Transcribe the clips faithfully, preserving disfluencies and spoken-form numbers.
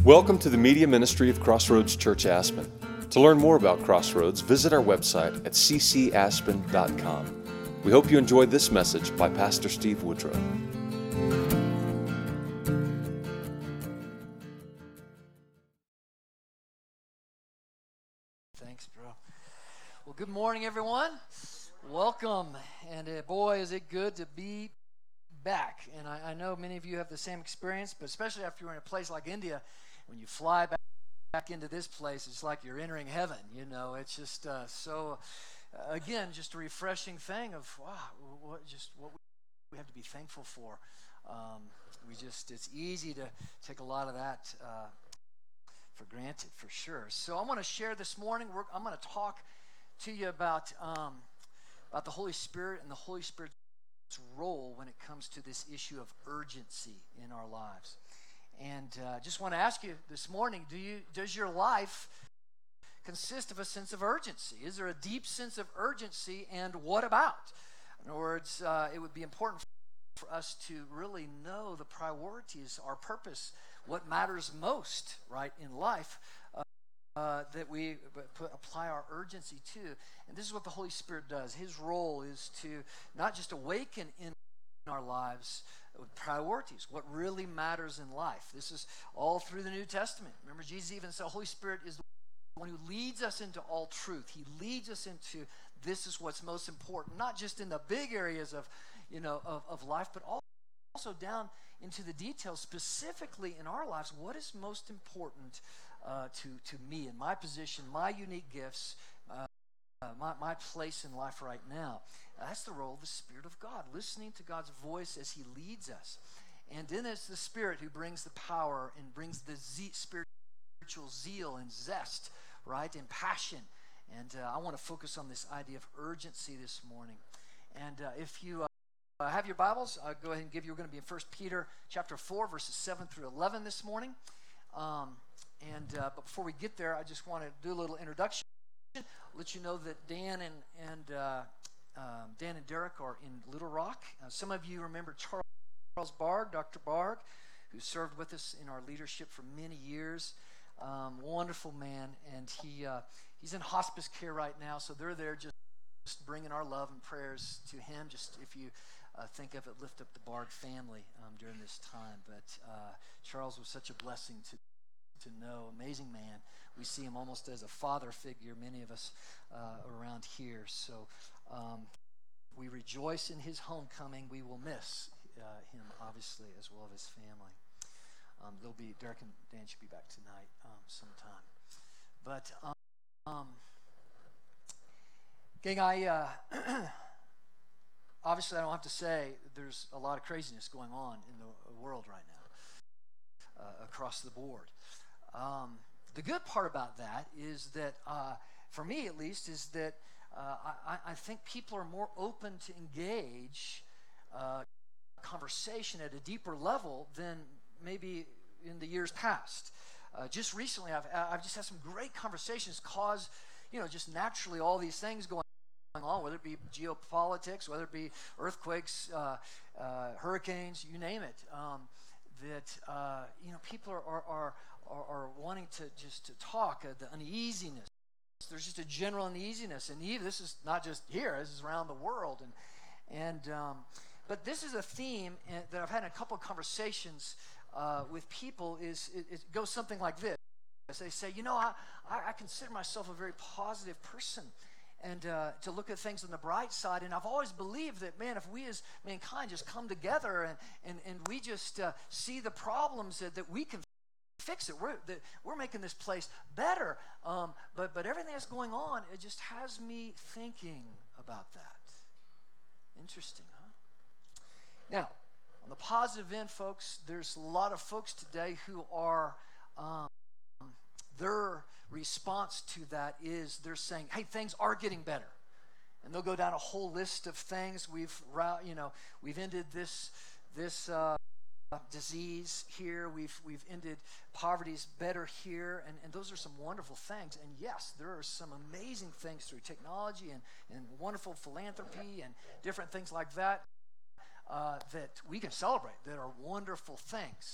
Welcome to the media ministry of Crossroads Church Aspen. To learn more about Crossroads, visit our website at c c aspen dot com. We hope you enjoyed this message by Pastor Steve Woodrow. Thanks, bro. Well, good morning, everyone. Welcome. And uh, boy, is it good to be back. And I, I know many of you have the same experience, but especially after you're in a place like India, when you fly back, back into this place, it's like you're entering heaven. You know, it's just uh, so, uh, again, just a refreshing thing of, wow, what, just what we have to be thankful for. Um, we just, it's easy to take a lot of that uh, for granted, for sure. So I want to share this morning, we're, I'm going to talk to you about, um, about the Holy Spirit and the Holy Spirit's role when it comes to this issue of urgency in our lives. And uh, just want to ask you this morning, do you does your life consist of a sense of urgency? Is there a deep sense of urgency, and what about? In other words, uh, it would be important for us to really know the priorities, our purpose, what matters most, right, in life, uh, uh, that we put, apply our urgency to. And this is what the Holy Spirit does. His role is to not just awaken in our lives priorities, what really matters in life. This is all through the New Testament. Remember, Jesus even said, Holy Spirit is the one who leads us into all truth. He leads us into this is what's most important, not just in the big areas of, you know, of, of life, but also down into the details, specifically in our lives. What is most important uh, to, to me and my position, my unique gifts, uh, uh, my, my place in life right now? That's the role of the Spirit of God, listening to God's voice as He leads us. And then it's the Spirit who brings the power and brings the ze- spiritual zeal and zest, right, and passion. And uh, I want to focus on this idea of urgency this morning. And uh, if you uh, have your Bibles, I'll go ahead and give you, we're going to be in First Peter chapter four, verses seven through eleven this morning. Um, and uh, but before we get there, I just want to do a little introduction. I'll let you know that Dan and, and uh, Um, Dan and Derek are in Little Rock. Uh, some of you remember Charles Barg, Doctor Barg, who served with us in our leadership for many years. Um, wonderful man, and he uh, he's in hospice care right now, so they're there just, just bringing our love and prayers to him. Just if you uh, think of it, lift up the Barg family um, during this time. But uh, Charles was such a blessing to to know, amazing man. We see him almost as a father figure, many of us uh, around here. So um, we rejoice in his homecoming. We will miss uh, him, obviously, as well as his family. Um, they'll be, Derek and Dan should be back tonight um, sometime. But, um, um, gang, I, uh, obviously I don't have to say there's a lot of craziness going on in the world right now, uh, across the board. Um, the good part about that is that, uh, for me at least, is that uh, I, I think people are more open to engage uh, conversation at a deeper level than maybe in the years past. Uh, just recently, I've, I've just had some great conversations cause, you know, just naturally all these things going on, whether it be geopolitics, whether it be earthquakes, uh, uh, hurricanes, you name it, um, that, uh, you know, people are, are, are Are, are wanting to just to talk, uh, the uneasiness. There's just a general uneasiness, and even, this is not just here, this is around the world. And and um, but this is a theme that I've had in a couple of conversations uh, with people. Is it, it goes something like this: they say, you know, I I consider myself a very positive person, and uh, to look at things on the bright side. And I've always believed that, man, if we as mankind just come together and and and we just uh, see the problems that, that we can fix it. We're that we're making this place better. Um, but but everything that's going on, it just has me thinking about that. Interesting, huh? Now, on the positive end, folks, there's a lot of folks today who are um, their response to that is they're saying, "Hey, things are getting better," and they'll go down a whole list of things. We've you know we've ended this this. Uh, disease here, we've we've ended poverty's better here, and, and those are some wonderful things. And yes, there are some amazing things through technology and, and wonderful philanthropy and different things like that uh, that we can celebrate, that are wonderful things.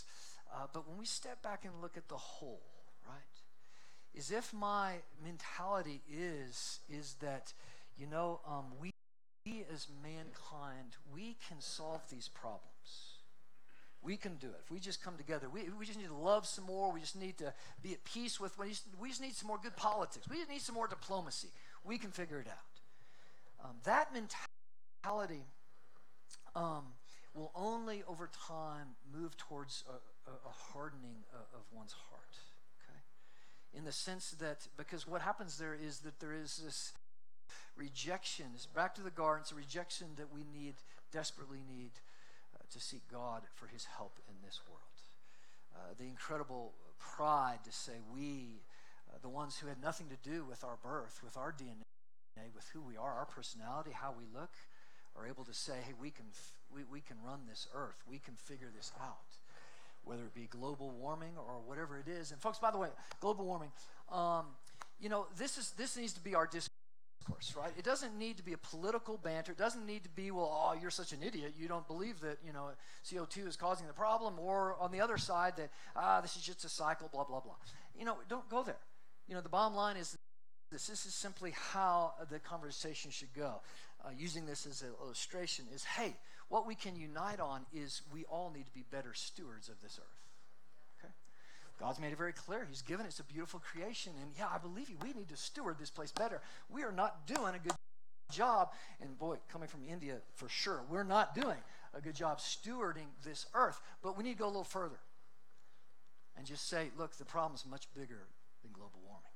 Uh, but when we step back and look at the whole, right, is if my mentality is, is that, you know, um, we as mankind, we can solve these problems. We can do it. If we just come together, we, we just need to love some more. We just need to be at peace with, we just, we just need some more good politics. We just need some more diplomacy. We can figure it out. Um, that mentality um, will only over time move towards a, a, a hardening of, of one's heart. Okay? In the sense that, because what happens there is that there is this rejection. It's back to the garden. It's a rejection that we need, desperately need, uh, to seek God for his help in this world. Uh, the incredible pride to say we, uh, the ones who had nothing to do with our birth, with our D N A, with who we are, our personality, how we look, are able to say, hey, we can, f- we, we can run this earth. We can figure this out, whether it be global warming or whatever it is. And folks, by the way, global warming, um, you know, this is this needs to be our discourse. Right? It doesn't need to be a political banter. It doesn't need to be, well, oh, you're such an idiot. You don't believe that, you know, C O two is causing the problem. Or on the other side that, ah, this is just a cycle, blah, blah, blah. You know, don't go there. You know, the bottom line is this. This is simply how the conversation should go. Uh, using this as an illustration is, hey, what we can unite on is we all need to be better stewards of this earth. God's made it very clear. He's given it. It's a beautiful creation. And yeah, I believe you. We need to steward this place better. We are not doing a good job. And boy, coming from India, for sure, we're not doing a good job stewarding this earth. But we need to go a little further and just say, look, the problem is much bigger than global warming.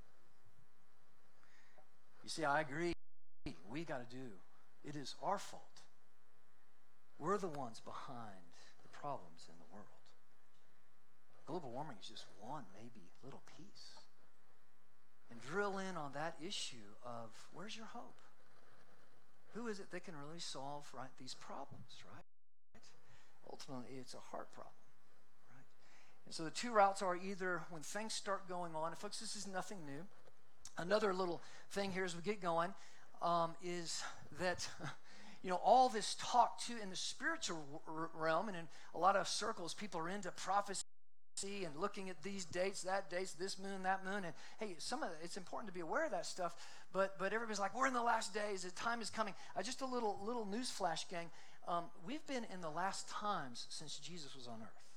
You see, I agree. We got to do. It is our fault. We're the ones behind the problems in the world. Global warming is just one, maybe, little piece. And drill in on that issue of where's your hope? Who is it that can really solve right these problems, right? Ultimately, it's a heart problem, right? And so the two routes are either when things start going on, and folks, this is nothing new. Another little thing here as we get going um, is that, you know, all this talk too in the spiritual realm and in a lot of circles, people are into prophecy and looking at these dates, that dates, this moon, that moon, and hey, some of it, it's important to be aware of that stuff. But but everybody's like, we're in the last days. The time is coming. Uh, just a little little news flash, gang. Um, we've been in the last times since Jesus was on earth.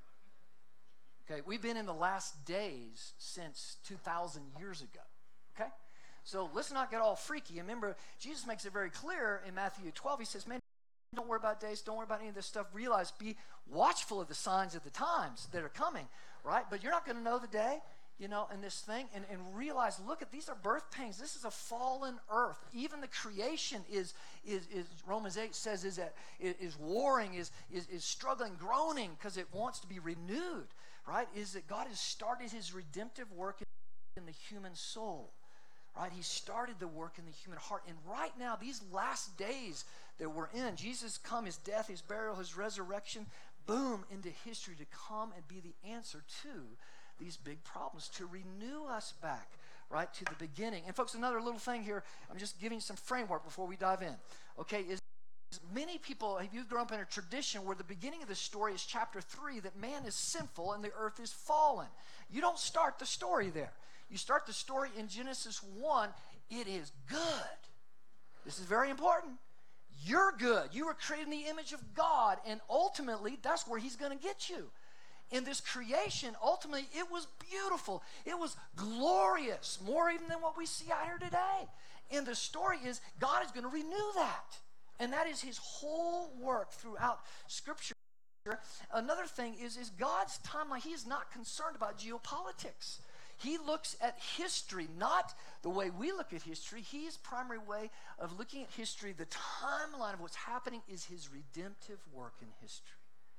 Okay, we've been in the last days since two thousand years ago. Okay, so let's not get all freaky. Remember, Jesus makes it very clear in Matthew twelve. He says, man, don't worry about days. Don't worry about any of this stuff. Realize, be watchful of the signs of the times that are coming, right? But you're not going to know the day, you know, in this thing. And, and realize, look, at these are birth pains. This is a fallen earth. Even the creation is, is, is Romans eight says, is, that, is, is warring, is, is, is struggling, groaning because it wants to be renewed, right? Is that God has started his redemptive work in the human soul. Right? He started the work in the human heart. And right now, these last days that we're in, Jesus come, his death, his burial, his resurrection, boom, into history to come and be the answer to these big problems, to renew us back, right, to the beginning. And folks, another little thing here, I'm just giving you some framework before we dive in, okay, is many people, have you grown up in a tradition where the beginning of the story is chapter three, that man is sinful and the earth is fallen. You don't start the story there. You start the story in Genesis one, it is good. This is very important. You're good. You were created in the image of God, and ultimately, that's where he's going to get you. In this creation, ultimately, it was beautiful. It was glorious, more even than what we see out here today. And the story is God is going to renew that. And that is his whole work throughout Scripture. Another thing is, is God's timeline. He is not concerned about geopolitics. He looks at history, not the way we look at history. His primary way of looking at history, the timeline of what's happening, is his redemptive work in history.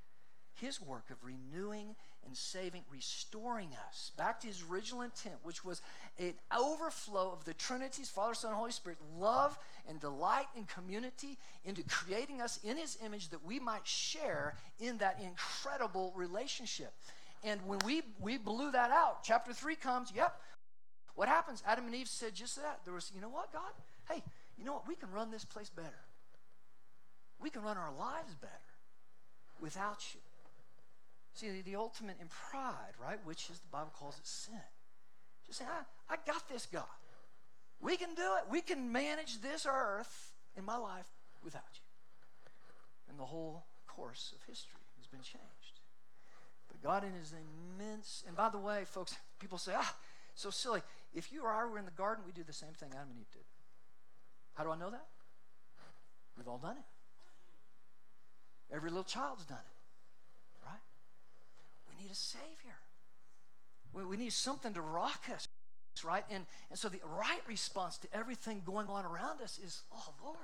His work of renewing and saving, restoring us back to his original intent, which was an overflow of the Trinity's Father, Son, and Holy Spirit, love and delight and community, into creating us in his image that we might share in that incredible relationship. And when we, we blew that out, chapter three comes, yep. What happens? Adam and Eve said just that. There was, you know what, God? Hey, you know what? We can run this place better. We can run our lives better without you. See, the, the ultimate in pride, right, which is the Bible calls it sin. Just saying, I, I got this, God. We can do it. We can manage this earth in my life without you. And the whole course of history has been changed. But God in his immense, and by the way, folks, people say, ah, so silly. If you or I were in the garden, we do the same thing Adam and Eve did. How do I know that? We've all done it. Every little child's done it, right? We need a Savior. We, we need something to rock us, right? And, and so the right response to everything going on around us is, oh, Lord,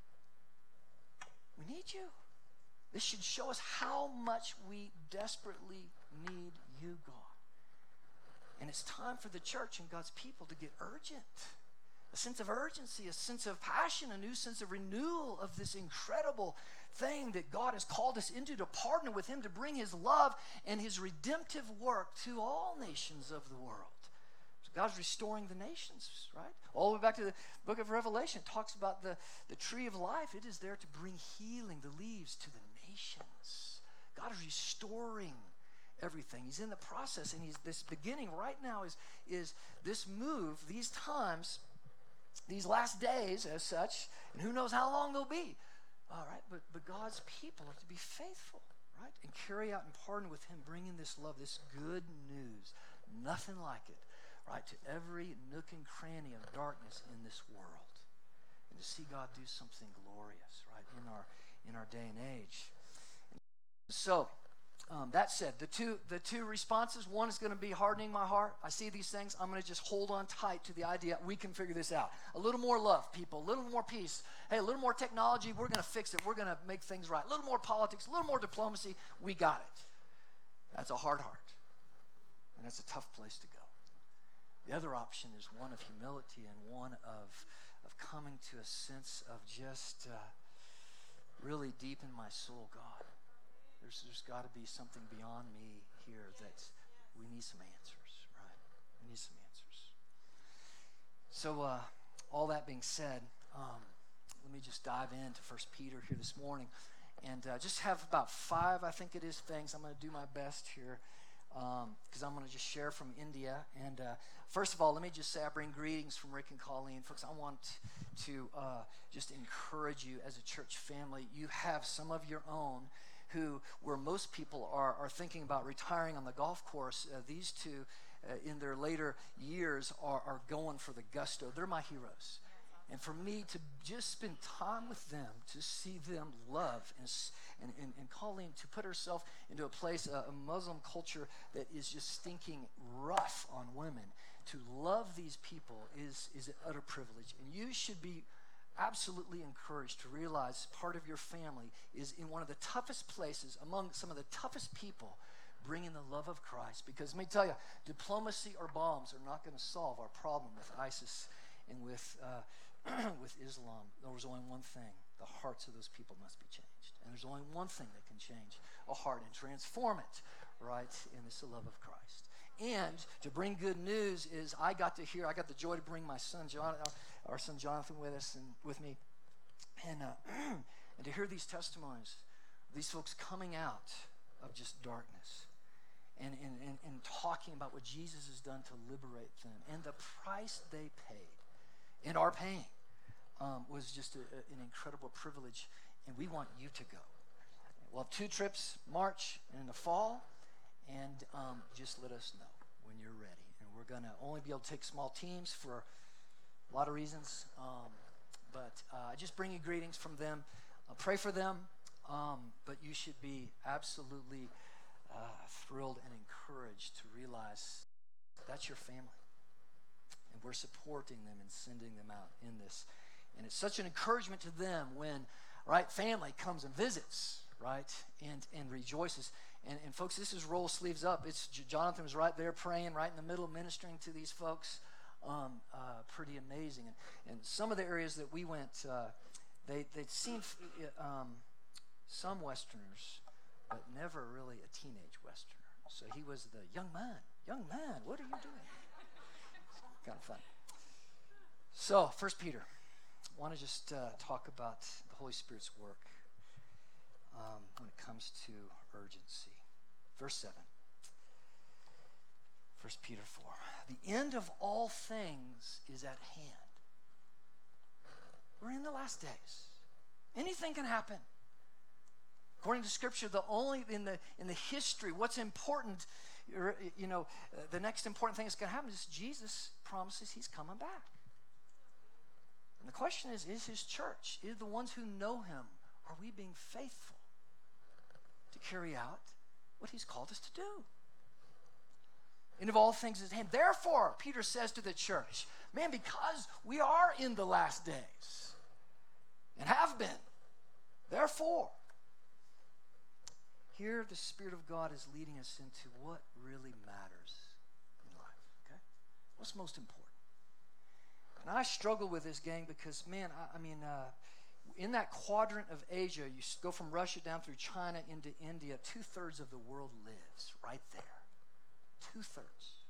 we need you. This should show us how much we desperately need you, God. And it's time for the church and God's people to get urgent. A sense of urgency, a sense of passion, a new sense of renewal of this incredible thing that God has called us into, to partner with him to bring his love and his redemptive work to all nations of the world. So God's restoring the nations, right? All the way back to the book of Revelation, it talks about the, the tree of life. It is there to bring healing, the leaves, to the nations. God is restoring everything. He's in the process, and he's this beginning right now is, is this move, these times, these last days as such, and who knows how long they'll be. All right, but, but God's people are to be faithful, right? And carry out and partner with him, bringing this love, this good news, nothing like it, right, to every nook and cranny of darkness in this world. And to see God do something glorious, right, in our in our day and age. So, Um, that said, the two the two responses, one is going to be hardening my heart. I see these things. I'm going to just hold on tight to the idea we can figure this out. A little more love, people. A little more peace. Hey, a little more technology. We're going to fix it. We're going to make things right. A little more politics. A little more diplomacy. We got it. That's a hard heart. And that's a tough place to go. The other option is one of humility and one of, of coming to a sense of just uh, really deep in my soul, God. There's, there's got to be something beyond me here that we need some answers, right? We need some answers. So uh, all that being said, um, let me just dive into First Peter here this morning and uh, just have about five, I think it is, things. I'm going to do my best here because um, I'm going to just share from India. And uh, first of all, let me just say I bring greetings from Rick and Colleen. Folks, I want to uh, just encourage you as a church family. You have some of your own who, where most people are, are thinking about retiring on the golf course. Uh, these two, uh, in their later years, are, are going for the gusto. They're my heroes. And for me to just spend time with them, to see them love, and, and, and, and Colleen, to put herself into a place, a, a Muslim culture that is just stinking rough on women, to love these people is, is an utter privilege. And you should be absolutely encouraged to realize part of your family is in one of the toughest places, among some of the toughest people, bringing the love of Christ. Because let me tell you, diplomacy or bombs are not going to solve our problem with ISIS and with uh, with Islam. There was only one thing: the hearts of those people must be changed. And there's only one thing that can change a heart and transform it, right? And it's the love of Christ. And to bring good news is I got to hear, I got the joy to bring my son John, our son Jonathan with us and with me, and uh, and to hear these testimonies, these folks coming out of just darkness, and, and, and, and talking about what Jesus has done to liberate them, and the price they paid, and are paying, um, was just a, a, an incredible privilege, and we want you to go. We'll have two trips, March and in the fall, and um, just let us know when you're ready. And we're going to only be able to take small teams for a lot of reasons, um, but uh, just bring you greetings from them. I'll pray for them, um, but you should be absolutely uh, thrilled and encouraged to realize that's your family, and we're supporting them and sending them out in this. And it's such an encouragement to them when, right, family comes and visits, right, and and rejoices. And, and folks, this is roll sleeves up. It's Jonathan was right there praying, right in the middle, ministering to these folks. Um, uh, pretty amazing. And, and some of the areas that we went, uh, they they'd seen um, some Westerners, but never really a teenage Westerner. So he was the young man. Young man, what are you doing? Kind of fun. So, First Peter. I want to just uh, talk about the Holy Spirit's work um, when it comes to urgency. verse seven. First Peter four. The end of all things is at hand. We're in the last days. Anything can happen. According to Scripture, the only in the in the history, what's important, you know, the next important thing that's going to happen is Jesus promises he's coming back. And the question is, is his church, is the ones who know him, are we being faithful to carry out what he's called us to do? And of all things is at hand. Therefore, Peter says to the church, man, because we are in the last days and have been, therefore, here the Spirit of God is leading us into what really matters in life, okay? What's most important? And I struggle with this, gang, because, man, I, I mean, uh, in that quadrant of Asia, you go from Russia down through China into India, two-thirds of the world lives right there. Two-thirds.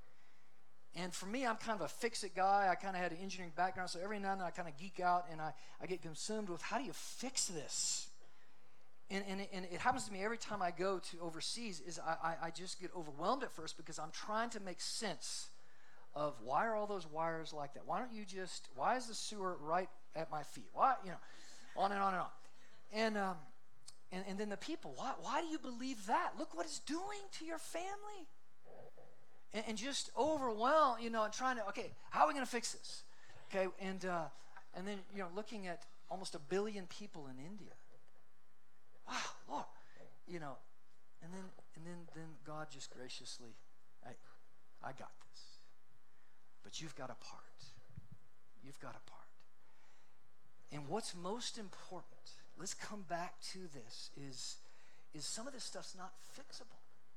And for me, I'm kind of a fix-it guy. I kind of had an engineering background, so every now and then I kind of geek out, and I, I get consumed with, how do you fix this? And, and, it, and it happens to me every time I go to overseas, is I, I, I just get overwhelmed at first because I'm trying to make sense of why are all those wires like that? Why don't you just, why is the sewer right at my feet? Why, you know, on and on and on. And, um, and, and then the people, why, why do you believe that? Look what it's doing to your family. And, and just overwhelmed, you know, and trying to, okay, how are we going to fix this? Okay, and uh, and then, you know, looking at almost a billion people in India. Wow, Lord, you know, and then and then then God just graciously, I, I got this. But you've got a part. You've got a part. And what's most important, let's come back to this, is, is some of this stuff's not fixable.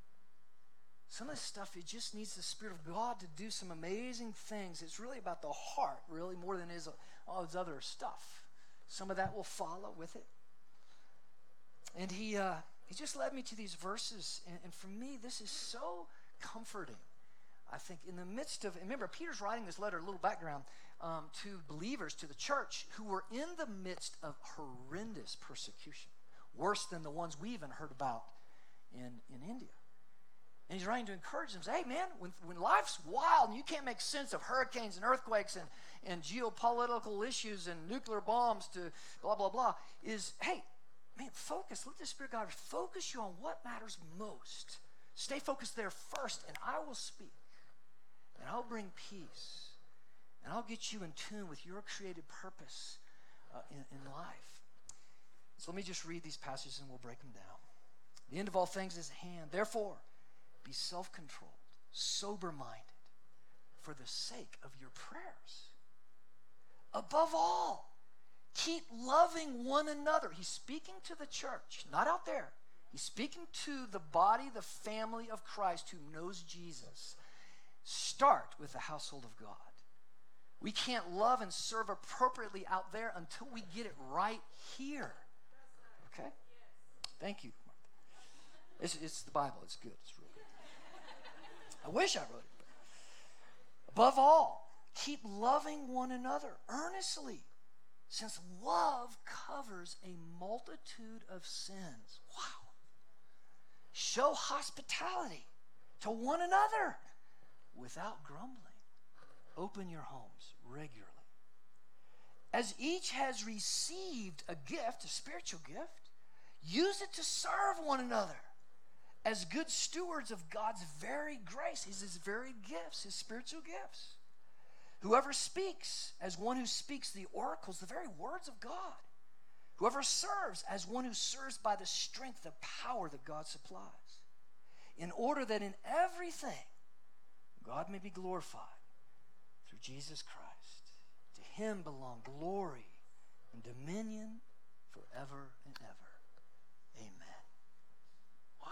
Some of this stuff, it just needs the Spirit of God to do some amazing things. It's really about the heart, really, more than it is all this other stuff. Some of that will follow with it. And he uh, he just led me to these verses. And, and for me, this is so comforting. I think in the midst of, remember, Peter's writing this letter, a little background, um, to believers, to the church, who were in the midst of horrendous persecution, worse than the ones we even heard about in, in India. And he's writing to encourage them, say, hey, man, when, when life's wild and you can't make sense of hurricanes and earthquakes and, and geopolitical issues and nuclear bombs to blah, blah, blah, is, hey, man, focus. Let the Spirit of God focus you on what matters most. Stay focused there first, and I will speak. And I'll bring peace. And I'll get you in tune with your created purpose uh, in, in life. So let me just read these passages and we'll break them down. The end of all things is at hand. Therefore, be self-controlled, sober-minded, for the sake of your prayers. Above all, keep loving one another. He's speaking to the church, not out there. He's speaking to the body, the family of Christ who knows Jesus. Start with the household of God. We can't love and serve appropriately out there until we get it right here. Okay? Thank you, Martha. It's, it's the Bible. It's good. It's real good. I wish I wrote it. But above all, keep loving one another earnestly, since love covers a multitude of sins. Wow. Show hospitality to one another without grumbling. Open your homes regularly. As each has received a gift, a spiritual gift, use it to serve one another as good stewards of God's very grace, his, his very gifts, his spiritual gifts. Whoever speaks as one who speaks the oracles, the very words of God. Whoever serves as one who serves by the strength, the power that God supplies, in order that in everything God may be glorified through Jesus Christ. To him belong glory and dominion forever and ever. Amen. Wow.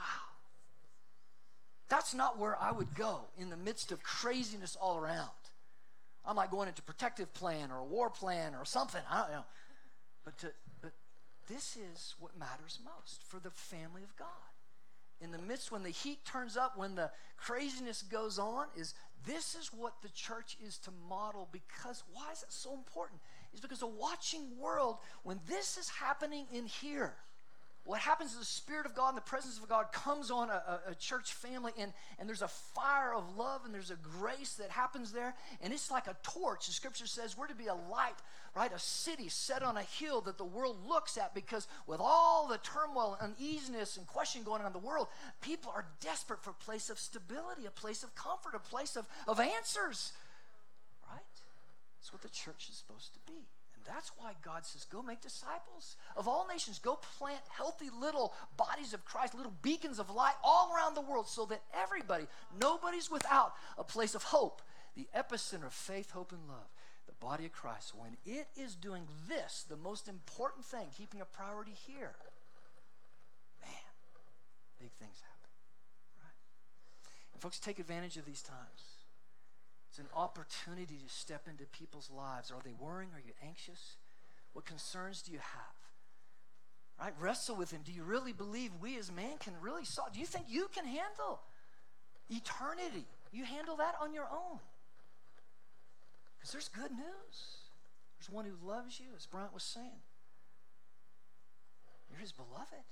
That's not where I would go in the midst of craziness all around. I'm like going into protective plan or a war plan or something. I don't know. But, to, but this is what matters most for the family of God. In the midst, when the heat turns up, when the craziness goes on, is this is what the church is to model. Because why is that so important? It's because the watching world, when this is happening in here, What happens is the Spirit of God and the presence of God comes on a, a, a church family, and, and there's a fire of love, and there's a grace that happens there, and it's like a torch. The Scripture says we're to be a light, right? A city set on a hill that the world looks at, because with all the turmoil, uneasiness, and question going on in the world, people are desperate for a place of stability, a place of comfort, a place of, of answers, right? That's what the church is supposed to be. That's why God says, go make disciples of all nations. Go plant healthy little bodies of Christ, little beacons of light all around the world, so that everybody, nobody's without a place of hope, the epicenter of faith, hope, and love, the body of Christ. When it is doing this, the most important thing, keeping a priority here, man, big things happen, right? And folks, take advantage of these times. It's an opportunity to step into people's lives. Are they worrying? Are you anxious? What concerns do you have? Right? Wrestle with him. Do you really believe we as man can really solve? Do you think you can handle eternity? You handle that on your own. Because there's good news. There's one who loves you, as Bryant was saying. You're his beloved.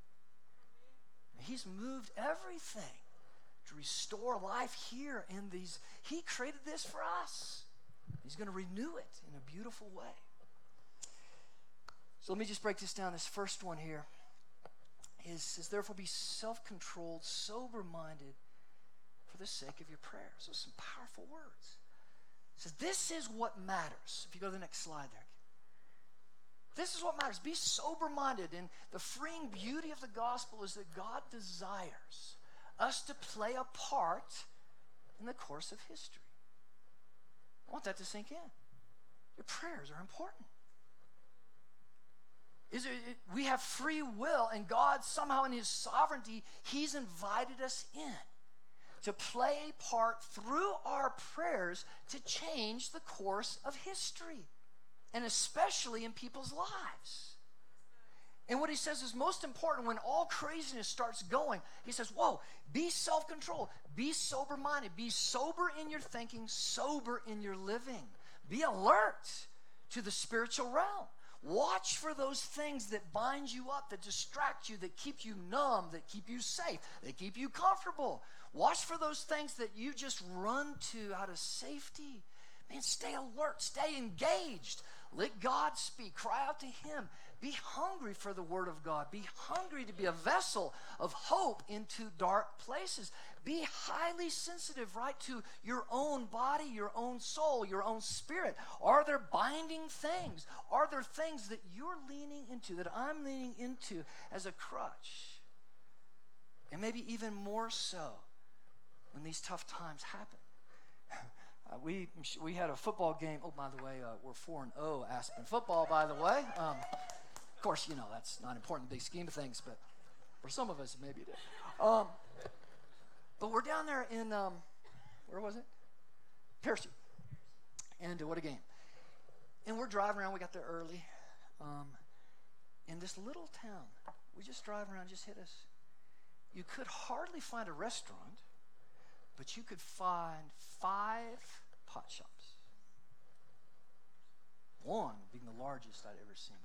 He's moved everything to restore life here in these. He created this for us. He's going to renew it in a beautiful way. So let me just break this down. This first one here is, says, therefore be self-controlled, sober-minded for the sake of your prayers. Those are some powerful words. It says, this is what matters. If you go to the next slide there. This is what matters. Be sober-minded. And the freeing beauty of the gospel is that God desires us to play a part in the course of history. I want that to sink in. Your prayers are important. Is it, it, we have free will, and God somehow in his sovereignty, he's invited us in to play a part through our prayers to change the course of history, and especially in people's lives. And what he says is most important when all craziness starts going. He says, whoa, be self-controlled. Be sober-minded. Be sober in your thinking, sober in your living. Be alert to the spiritual realm. Watch for those things that bind you up, that distract you, that keep you numb, that keep you safe, that keep you comfortable. Watch for those things that you just run to out of safety. Man, stay alert. Stay engaged. Let God speak. Cry out to him. Be hungry for the word of God. Be hungry to be a vessel of hope into dark places. Be highly sensitive, right, to your own body, your own soul, your own spirit. Are there binding things? Are there things that you're leaning into, that I'm leaning into as a crutch? And maybe even more so when these tough times happen. Uh, we we had a football game. Oh, by the way, uh, we're four and oh Aspen football, by the way. Um, of course, you know, that's not important in the big scheme of things, but for some of us, maybe it is. Um, but we're down there in, um, where was it? Parachute. And uh, what a game. And we're driving around. We got there early. Um, in this little town, we just drive around, just hit us. You could hardly find a restaurant, but you could find five pot shops. One being the largest I'd ever seen before.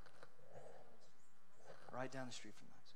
Right down the street from us.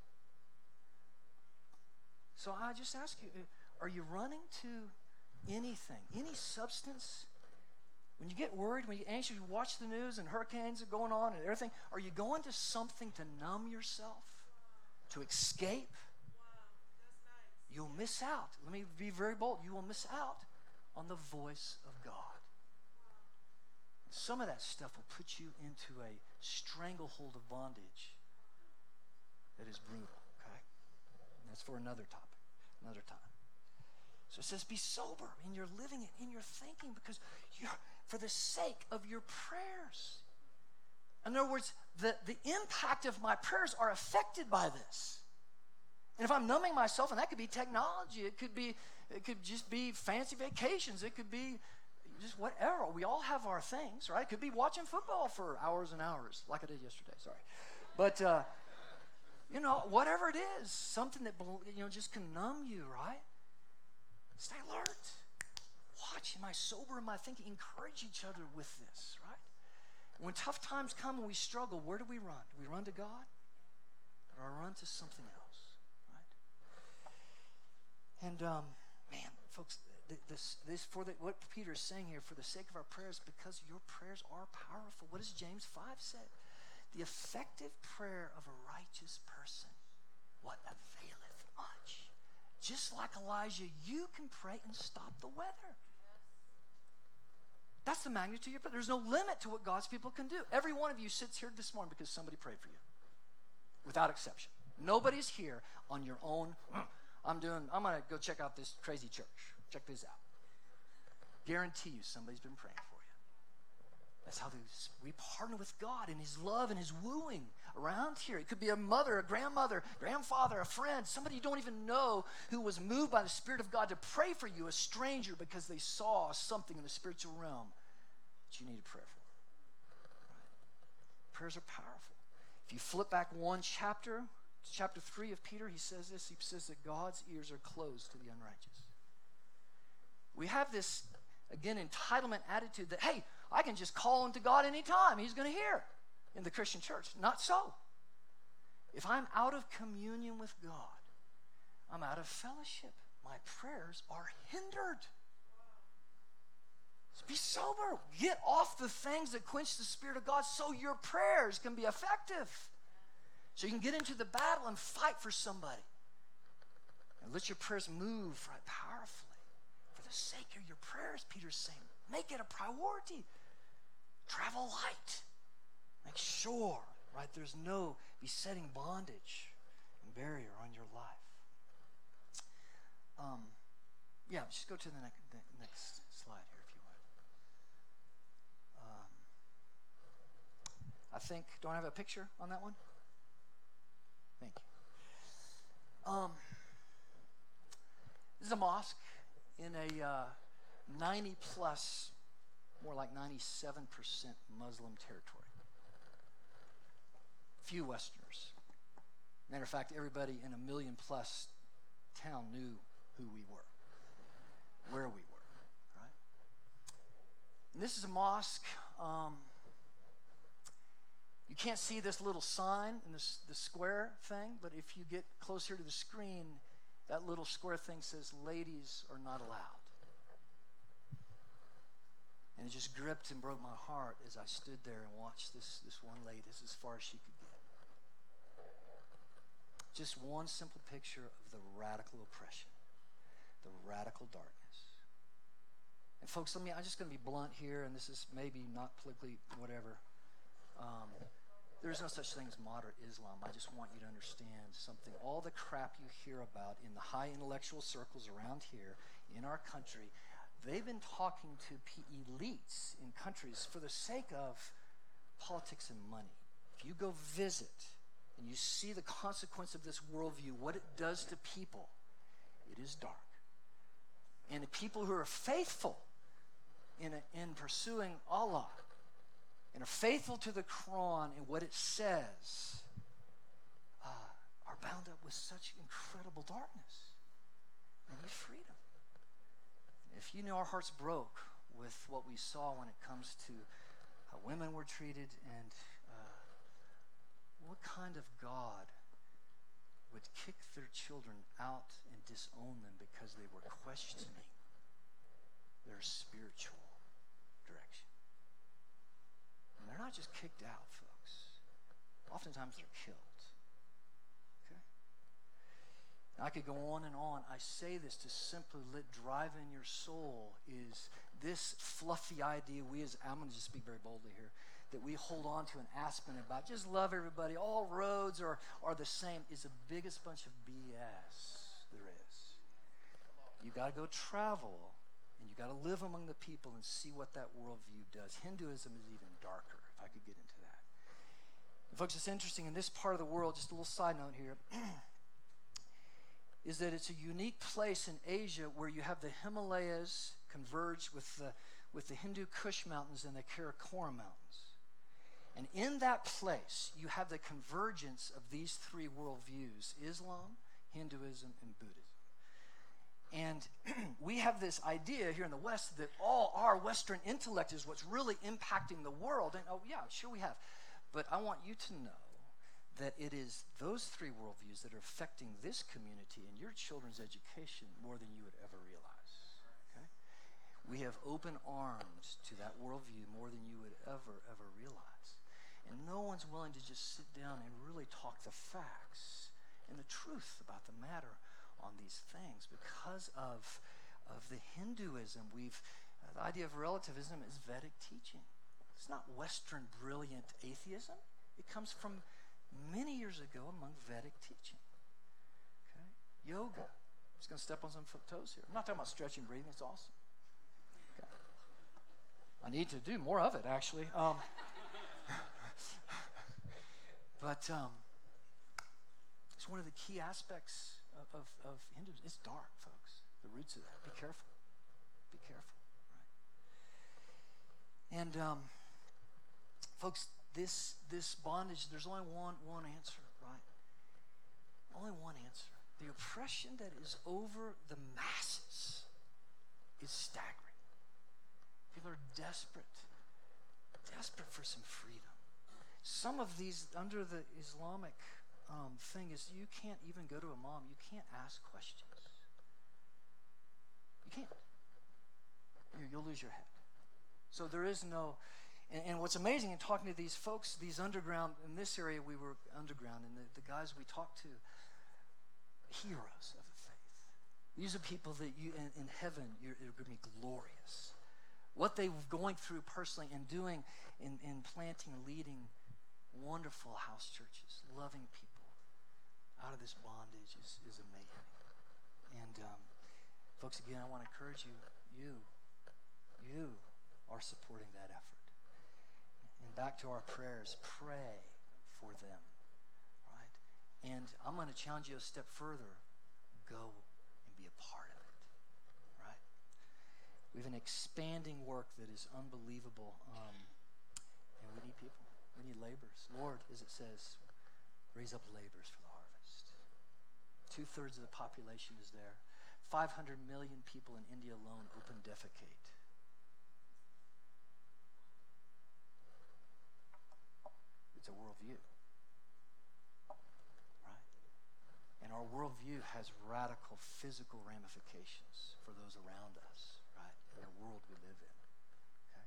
So I just ask you, are you running to anything, any substance? When you get worried, when you get anxious, you watch the news and hurricanes are going on and everything, are you going to something to numb yourself, to escape? You'll miss out. Let me be very bold. You will miss out on the voice of God. Some of that stuff will put you into a stranglehold of bondage that is brutal, okay? And that's for another topic, another time. So it says be sober in your living and in your thinking, because you're, for the sake of your prayers. In other words, the, the impact of my prayers are affected by this. And if I'm numbing myself, and that could be technology, it could be, it could just be fancy vacations, it could be just whatever. We all have our things, right? It could be watching football for hours and hours, like I did yesterday, sorry. But, uh, you know, whatever it is, something that, you know, just can numb you, right? Stay alert. Watch, am I sober? Am I thinking? Encourage each other with this, right? When tough times come and we struggle, where do we run? Do we run to God? or I run to something else, right? And um, man, folks, this this for the, what Peter is saying here, for the sake of our prayers, because your prayers are powerful. What does James five say? The effective prayer of a righteous person, what availeth much. Just like Elijah, you can pray and stop the weather. That's the magnitude of your prayer. There's no limit to what God's people can do. Every one of you sits here this morning because somebody prayed for you, without exception. Nobody's here on your own. I'm doing. I'm going to go check out this crazy church. Check this out. Guarantee you somebody's been praying for you. That's how these, we partner with God in his love and his wooing around here. It could be a mother, a grandmother, grandfather, a friend, somebody you don't even know who was moved by the Spirit of God to pray for you, a stranger, because they saw something in the spiritual realm that you need to pray for. Right? Prayers are powerful. If you flip back one chapter, chapter three of Peter, he says this. He says that God's ears are closed to the unrighteous. We have this, again, entitlement attitude that, hey, I can just call unto God anytime. He's going to hear. In the Christian church, not so. If I'm out of communion with God, I'm out of fellowship. My prayers are hindered. So be sober. Get off the things that quench the Spirit of God so your prayers can be effective. So you can get into the battle and fight for somebody. And let your prayers move right powerfully. For the sake of your prayers, Peter's saying, make it a priority. Travel light. Make sure, right, there's no besetting bondage and barrier on your life. Um, yeah, just go to the next, the next slide here, if you would. Um, I think, don't I have a picture on that one? Thank you. Um, this is a mosque in a uh, ninety plus, more like ninety-seven percent Muslim territory. Few Westerners. Matter of fact, everybody in a million plus town knew who we were, where we were, right? And this is a mosque. Um, you can't see this little sign in this the square thing, but if you get closer to the screen, that little square thing says, ladies are not allowed. And it just gripped and broke my heart as I stood there and watched this, this one lady. This is as far as she could get. Just one simple picture of the radical oppression, the radical darkness. And folks, let me, I'm just going to be blunt here, and this is maybe not politically whatever. Um, there's no such thing as moderate Islam. I just want you to understand something. All the crap you hear about in the high intellectual circles around here in our country, they've been talking to elites in countries for the sake of politics and money. If you go visit and you see the consequence of this worldview, what it does to people, it is dark. And the people who are faithful in, a, in pursuing Allah and are faithful to the Quran and what it says uh, are bound up with such incredible darkness. They need freedom. If you know our hearts broke with what we saw when it comes to how women were treated and what kind of God would kick their children out and disown them because they were questioning their spiritual direction? And they're not just kicked out, folks. Oftentimes they're killed. Okay? And I could go on and on. I say this to simply let drive in your soul is this fluffy idea we as, I'm going to just speak very boldly here, that we hold on to in Aspen about just love everybody, all roads are, are the same, is the biggest bunch of B S there is. You got to go travel, and you got to live among the people and see what that worldview does. Hinduism is even darker, if I could get into that. And folks, it's interesting, in this part of the world, just a little side note here, is that it's a unique place in Asia where you have the Himalayas converge with the, with the Hindu Kush Mountains and the Karakoram Mountains. And in that place, you have the convergence of these three worldviews, Islam, Hinduism, and Buddhism. And we have this idea here in the West that all our Western intellect is what's really impacting the world. And oh yeah, sure we have. But I want you to know that it is those three worldviews that are affecting this community and your children's education more than you would ever realize. Okay? We have open arms to that worldview more than you would ever, ever realize. And no one's willing to just sit down and really talk the facts and the truth about the matter on these things because of, of the Hinduism. We've uh, the idea of relativism is Vedic teaching. It's not Western brilliant atheism. It comes from many years ago among Vedic teaching. Okay? Yoga. I'm just going to step on some toes here. I'm not talking about stretching, breathing. It's awesome. Okay. I need to do more of it, actually. Um, but um, it's one of the key aspects of, of, of Hinduism. It's dark, folks. The roots of that. Be careful. Be careful. Right? And um, folks, this this bondage, there's only one one answer, right? Only one answer. The oppression that is over the masses is staggering. People are desperate, desperate for some freedom. Some of these, under the Islamic um, thing, is you can't even go to a mom. You can't ask questions. You can't. You, you'll lose your head. So there is no... And, and what's amazing in talking to these folks, these underground, in this area we were underground, and the, the guys we talked to, heroes of the faith. These are people that you, in, in heaven, you're, you're going to be glorious. What they were going through personally and doing in, in planting and leading wonderful house churches, loving people out of this bondage is, is amazing. And um, folks, again, I want to encourage you, you, you are supporting that effort. And back to our prayers, pray for them, right? And I'm going to challenge you a step further. Go and be a part of it, right? We have an expanding work that is unbelievable, um, and we need people. We need laborers. Lord, as it says, raise up laborers for the harvest. Two-thirds of the population is there. five hundred million people in India alone open defecate. It's a worldview, right? And our worldview has radical physical ramifications for those around us, right? In the world we live in, okay?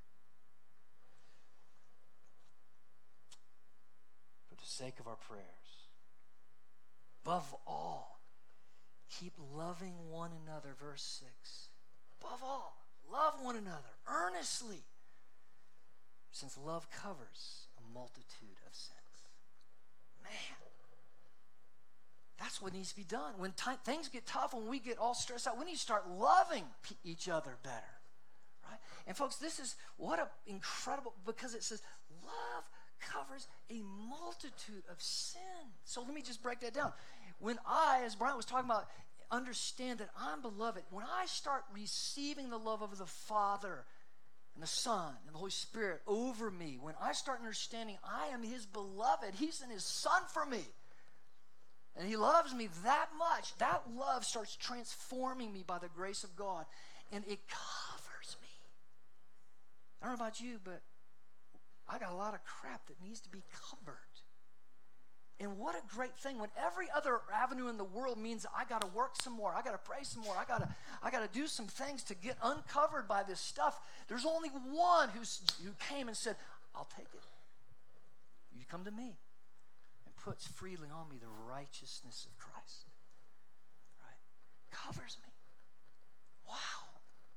For the sake of our prayers, above all, keep loving one another, verse six. Above all, love one another earnestly, since love covers a multitude of sins. Man, that's what needs to be done. When t- things get tough, when we get all stressed out, we need to start loving p- each other better, right? And folks, this is what an incredible, because it says love covers a multitude of sin. So let me just break that down. When I, as Brian was talking about, understand that I'm beloved, when I start receiving the love of the Father and the Son and the Holy Spirit over me, when I start understanding I am His beloved, He sent His Son for me, and He loves me that much, that love starts transforming me by the grace of God, and it covers me. I don't know about you, but I got a lot of crap that needs to be covered. And what a great thing when every other avenue in the world means I got to work some more, I got to pray some more, I got to I got to do some things to get uncovered by this stuff. There's only one who's, who came and said, I'll take it. You come to me, and puts freely on me the righteousness of Christ. Right? Covers me. Wow.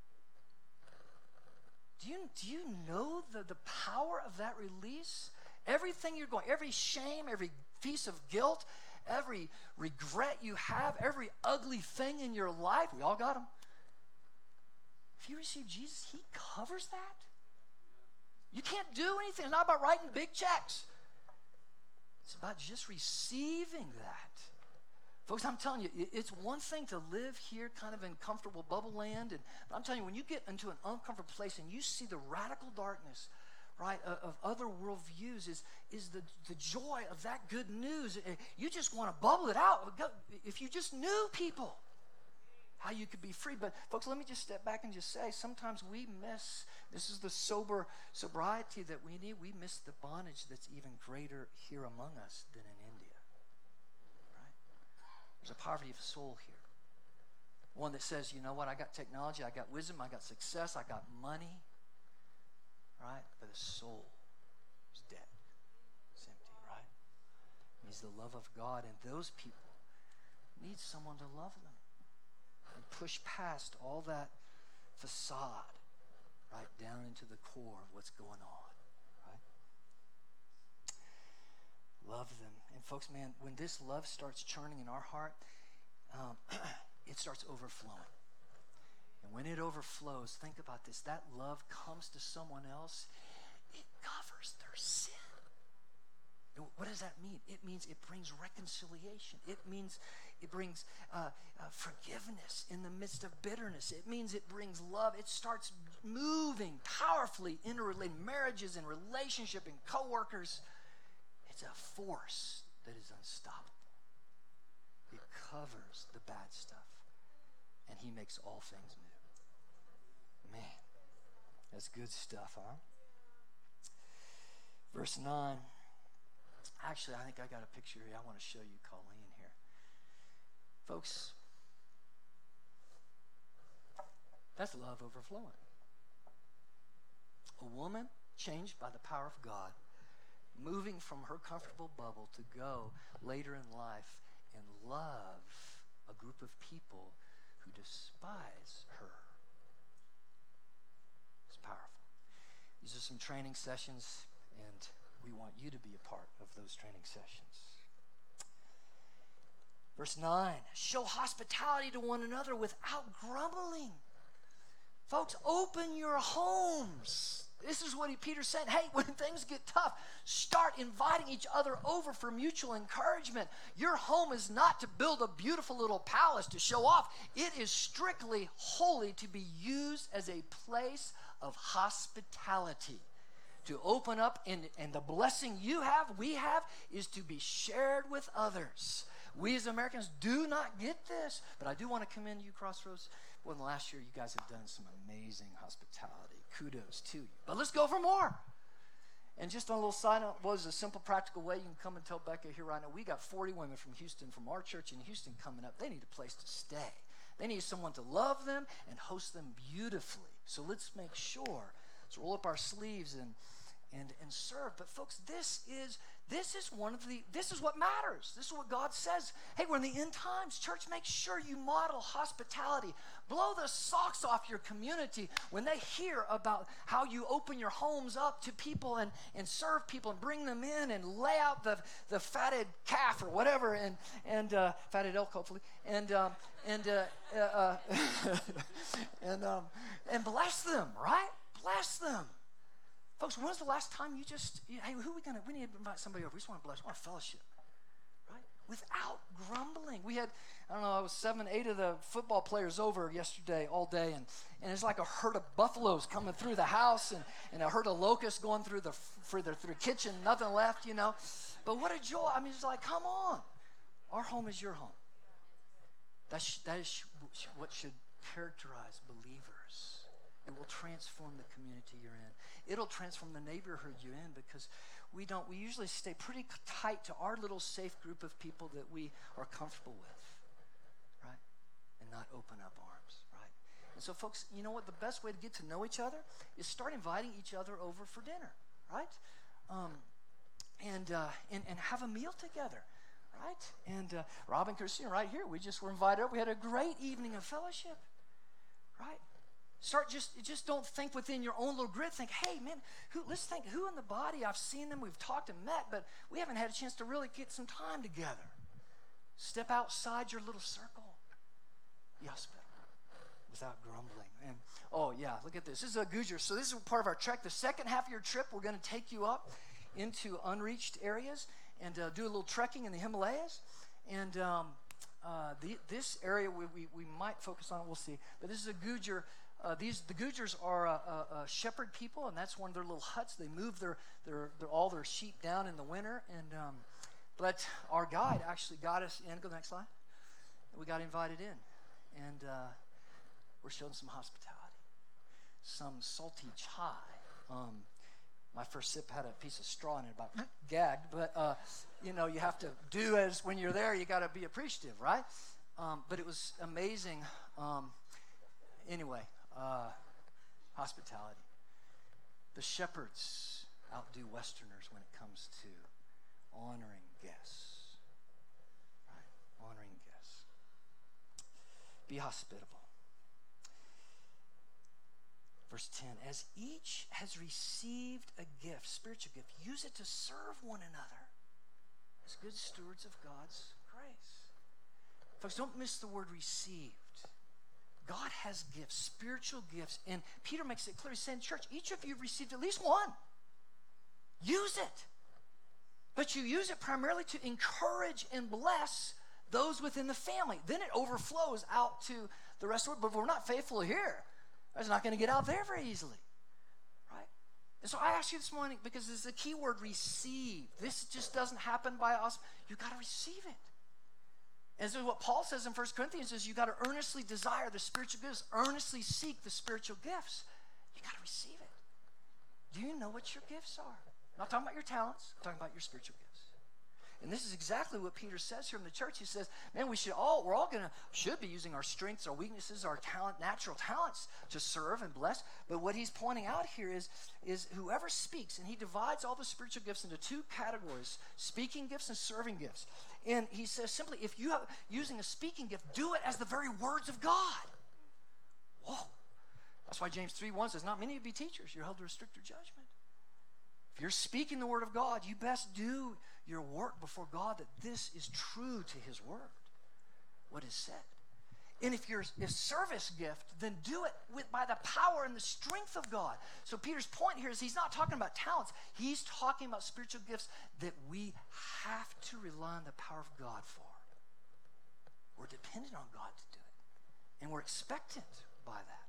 Do you, do you know the, the power of that release? Everything you're going, every shame, every piece of guilt, every regret you have, every ugly thing in your life, we all got them. If you receive Jesus, He covers that. You can't do anything. It's not about writing big checks. It's about just receiving that. Folks, I'm telling you, it's one thing to live here kind of in comfortable bubble land, and but I'm telling you, when you get into an uncomfortable place and you see the radical darkness, right, of, of other worldviews, is, is the, the joy of that good news. You just want to bubble it out. If you just knew people, how you could be free. But folks, let me just step back and just say, sometimes we miss, this is the sober sobriety that we need, we miss the bondage that's even greater here among us than in India. There's a poverty of soul here. One that says, you know what, I got technology, I got wisdom, I got success, I got money, right? But the soul is dead. It's empty, right? It needs the love of God, and those people need someone to love them and push past all that facade right down into the core of what's going on, right? Love them. And folks, man, when this love starts churning in our heart, um, it starts overflowing. And when it overflows, think about this. That love comes to someone else. It covers their sin. And what does that mean? It means it brings reconciliation. It means it brings uh, uh, forgiveness in the midst of bitterness. It means it brings love. It starts moving powerfully into marriages and relationship and coworkers. It's a force that is unstoppable. It covers the bad stuff, and he makes all things new. Man, that's good stuff, huh? Verse nine. Actually, I think I got a picture here I want to show you, Colleen, here. Folks, that's love overflowing. A woman changed by the power of God, moving from her comfortable bubble to go later in life and love a group of people who despise her. It's powerful. These are some training sessions, and we want you to be a part of those training sessions. Verse nine, show hospitality to one another without grumbling. Folks, open your homes. This is what he, Peter said. Hey, when things get tough, start inviting each other over for mutual encouragement. Your home is not to build a beautiful little palace to show off. It is strictly holy to be used as a place of hospitality. To open up, and, and the blessing you have, we have, is to be shared with others. We as Americans do not get this, but I do want to commend you, Crossroads. Well, in the last year, you guys have done some amazing hospitality. Kudos to you. But let's go for more. And just on a little side note, what is a simple, practical way you can come and tell Becca here right now, we got forty women from Houston, from our church in Houston coming up. They need a place to stay. They need someone to love them and host them beautifully. So let's make sure. Let's roll up our sleeves and And, and serve. But folks, this is this is one of the this is what matters. This is what God says. Hey, we're in the end times. Church, make sure you model hospitality. Blow the socks off your community when they hear about how you open your homes up to people and, and serve people and bring them in and lay out the, the fatted calf or whatever and and uh, fatted elk hopefully and um, and uh, uh, uh, and um, and bless them, right? Bless them. Folks, when was the last time you just, hey, who are we going to, we need to invite somebody over. We just want to bless, we want to fellowship, right? Without grumbling. We had, I don't know, I was seven, eight of the football players over yesterday all day, and, and it's like a herd of buffaloes coming through the house, and, and a herd of locusts going through the, through the, through the kitchen, nothing left, you know. But what a joy. I mean, it's like, come on. Our home is your home. That's, that is what should characterize believers. It will transform the community you're in. It'll transform the neighborhood you're in, because we don't, we usually stay pretty tight to our little safe group of people that we are comfortable with, right? And not open up arms, right? And so, folks, you know what? The best way to get to know each other is start inviting each other over for dinner, right? Um, and, uh, and, and have a meal together, right? And uh, Rob and Christina right here, we just were invited over. We had a great evening of fellowship, right? Start just, just don't think within your own little grid. Think, hey, man, who, let's think, who in the body, I've seen them, we've talked and met, but we haven't had a chance to really get some time together. Step outside your little circle. Yes, without grumbling. And, oh, yeah, look at this. This is a Gujar. So this is part of our trek. The second half of your trip, we're going to take you up into unreached areas and uh, do a little trekking in the Himalayas. And um, uh, the, this area, we, we, we might focus on it, we'll see. But this is a Gujar. Uh, these the Gujars are a, a, a shepherd people, and that's one of their little huts. They move their, their, their all their sheep down in the winter. And um, but our guide actually got us in. Go to the next slide. We got invited in, and uh, we're showing some hospitality, some salty chai. Um, My first sip had a piece of straw in it, about gagged. But, uh, you know, you have to do as when you're there, you got to be appreciative, right? Um, but it was amazing. Um, anyway, uh, hospitality. The shepherds outdo Westerners when it comes to honoring guests. Right? Honoring guests. Be hospitable. Verse ten, as each has received a gift, spiritual gift, use it to serve one another as good stewards of God's grace. Folks, don't miss the word received. God has gifts, spiritual gifts, and Peter makes it clear. He's saying, church, each of you received at least one. Use it. But you use it primarily to encourage and bless those within the family. Then it overflows out to the rest of the world. But if we're not faithful here, it's not going to get out there very easily, right? And so I ask you this morning, because this is a key word, receive. This just doesn't happen by us. You've got to receive it. And so what Paul says in First Corinthians is you got to earnestly desire the spiritual gifts, earnestly seek the spiritual gifts. You got to receive it. Do you know what your gifts are? I'm not talking about your talents. I'm talking about your spiritual gifts. And this is exactly what Peter says here in the church. He says, man, we should all, we're all going to, should be using our strengths, our weaknesses, our talent, natural talents to serve and bless. But what he's pointing out here is, is whoever speaks, and he divides all the spiritual gifts into two categories, speaking gifts and serving gifts. And he says simply, if you are using a speaking gift, do it as the very words of God. Whoa. That's why James three one says, not many of you be teachers. You're held to a stricter judgment. If you're speaking the word of God, you best do your work before God that this is true to his word, what is said. And if you're a service gift, then do it with by the power and the strength of God. So Peter's point here is he's not talking about talents. He's talking about spiritual gifts that we have to rely on the power of God for. We're dependent on God to do it. And we're expectant by that.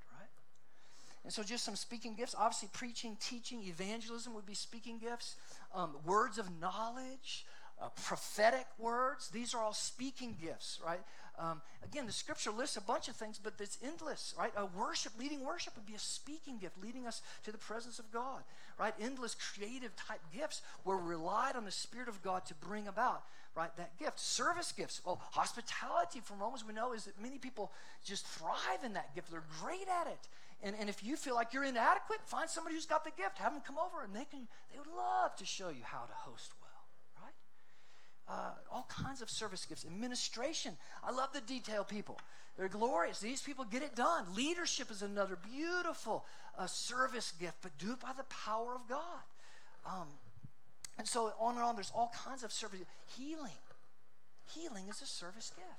And so just some speaking gifts. Obviously, preaching, teaching, evangelism would be speaking gifts. Um, words of knowledge, uh, prophetic words. These are all speaking gifts, right? Um, again, the scripture lists a bunch of things, but it's endless, right? A worship, leading worship would be a speaking gift, leading us to the presence of God, right? Endless creative type gifts where we relied on the Spirit of God to bring about, right, that gift. Service gifts. Well, hospitality from Romans we know is that many people just thrive in that gift. They're great at it. And, and if you feel like you're inadequate, find somebody who's got the gift. Have them come over, and they can. They would love to show you how to host well, right? Uh, all kinds of service gifts. Administration. I love the detail people. They're glorious. These people get it done. Leadership is another beautiful uh, service gift, but do it by the power of God. Um, and so on and on, there's all kinds of service. Healing. Healing is a service gift.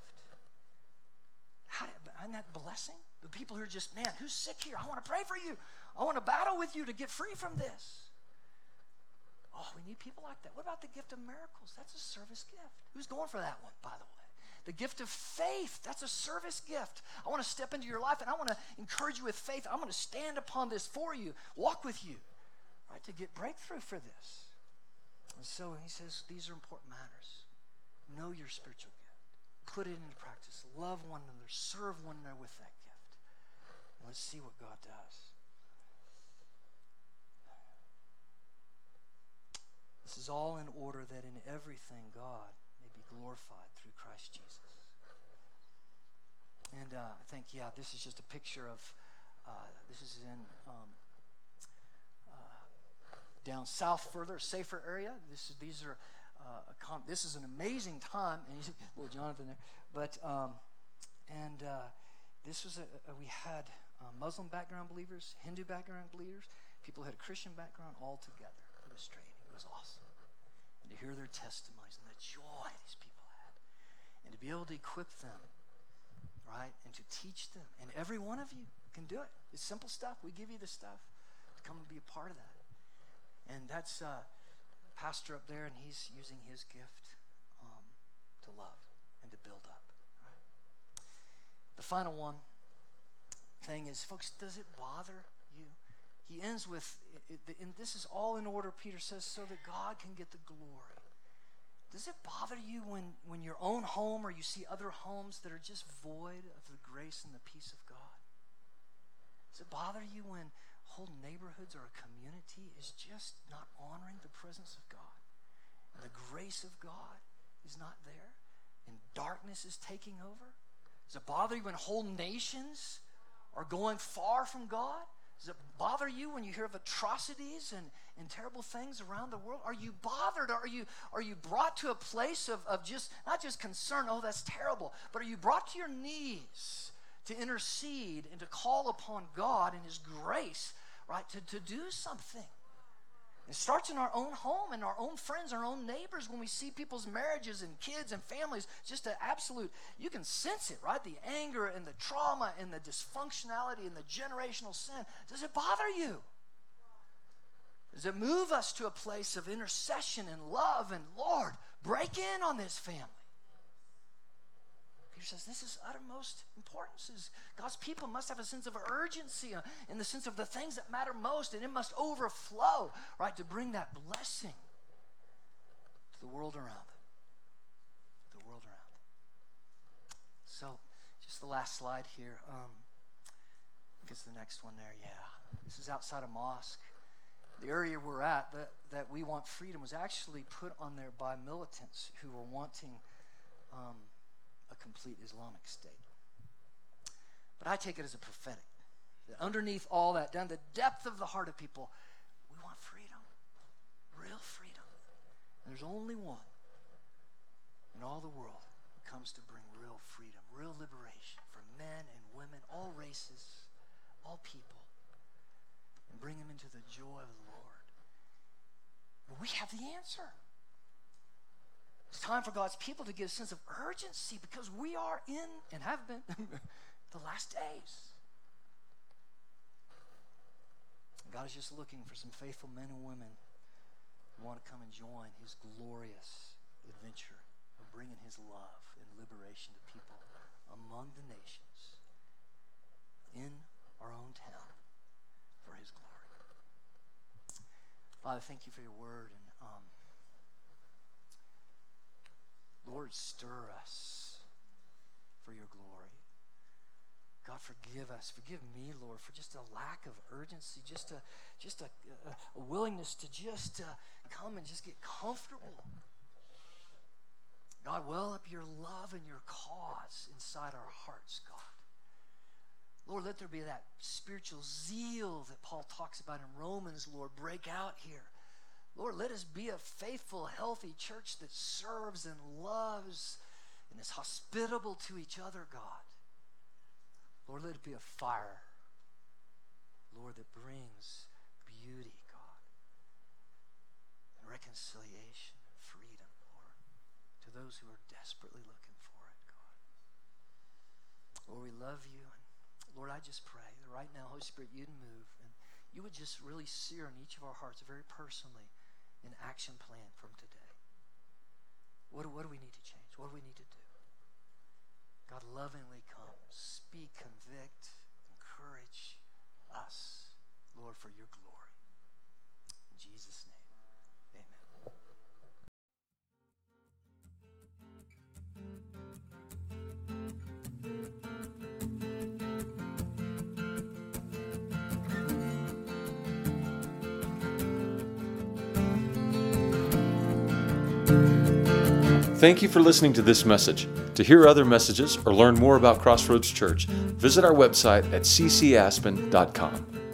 How, isn't that blessing? The people who are just, man, who's sick here? I want to pray for you. I want to battle with you to get free from this. Oh, we need people like that. What about the gift of miracles? That's a service gift. Who's going for that one, by the way? The gift of faith, that's a service gift. I want to step into your life, and I want to encourage you with faith. I'm going to stand upon this for you, walk with you, right, to get breakthrough for this. And so he says these are important matters. Know your spiritual gift. Put it into practice. Love one another. Serve one another with that gift. Let's see what God does. This is all in order that in everything God may be glorified through Christ Jesus. And uh, I think, yeah, this is just a picture of, uh, this is in um, uh, down south further, a safer area. This is, these are, uh, a com- this is an amazing time. And he's, little Jonathan there. But, um, and uh, this was, a, a we had uh, Muslim background believers, Hindu background believers, people who had a Christian background all together. It was training. It was awesome. And to hear their testimonies and the joy these people had. And to be able to equip them, right? And to teach them. And every one of you can do it. It's simple stuff. We give you the stuff to come and be a part of that. And that's uh, a pastor up there, and he's using his gift um, to love and to build up. Right? The final one thing is, folks, does it bother you? He ends with, and this is all in order, Peter says, so that God can get the glory. Does it bother you when, when your own home or you see other homes that are just void of the grace and the peace of God? Does it bother you when whole neighborhoods or a community is just not honoring the presence of God, and the grace of God is not there, and darkness is taking over? Does it bother you when whole nations are going far from God? Does it bother you when you hear of atrocities and, and terrible things around the world? Are you bothered? Are you are you brought to a place of, of just, not just concern, oh, that's terrible, but are you brought to your knees to intercede and to call upon God and His grace, right, to, to do something? It starts in our own home and our own friends, our own neighbors, when we see people's marriages and kids and families, just an absolute, you can sense it, right? The anger and the trauma and the dysfunctionality and the generational sin. Does it bother you? Does it move us to a place of intercession and love and, Lord, break in on this family? Peter says this is uttermost importance. Is God's people must have a sense of urgency in the sense of the things that matter most, and it must overflow, right, to bring that blessing to the world around them. The world around them. So, just the last slide here. Um, I guess the next one there, yeah. This is outside a mosque. The area we're at, that, that we want freedom, was actually put on there by militants who were wanting um, a complete Islamic state. But I take it as a prophetic. That underneath all that, down the depth of the heart of people, we want freedom. Real freedom. And there's only one in all the world who comes to bring real freedom, real liberation for men and women, all races, all people, and bring them into the joy of the Lord. But we have the answer. It's time for God's people to get a sense of urgency because we are in, and have been, the last days. God is just looking for some faithful men and women who want to come and join His glorious adventure of bringing His love and liberation to people among the nations in our own town for His glory. Father, thank you for your word, and um, Lord, stir us for your glory. God, forgive us. Forgive me, Lord, for just a lack of urgency, just a just a, a, a willingness to just uh, come and just get comfortable. God, well up your love and your cause inside our hearts, God. Lord, let there be that spiritual zeal that Paul talks about in Romans, Lord, break out here. Lord, let us be a faithful, healthy church that serves and loves and is hospitable to each other, God. Lord, let it be a fire, Lord, that brings beauty, God, and reconciliation and freedom, Lord, to those who are desperately looking for it, God. Lord, we love you, and Lord, I just pray that right now, Holy Spirit, you'd move, and you would just really sear in each of our hearts very personally an action plan from today. What, what do we need to change? What do we need to do? God, lovingly come, speak, convict, encourage us, Lord, for your glory. In Jesus' name, amen. Thank you for listening to this message. To hear other messages or learn more about Crossroads Church, visit our website at c c aspen dot com.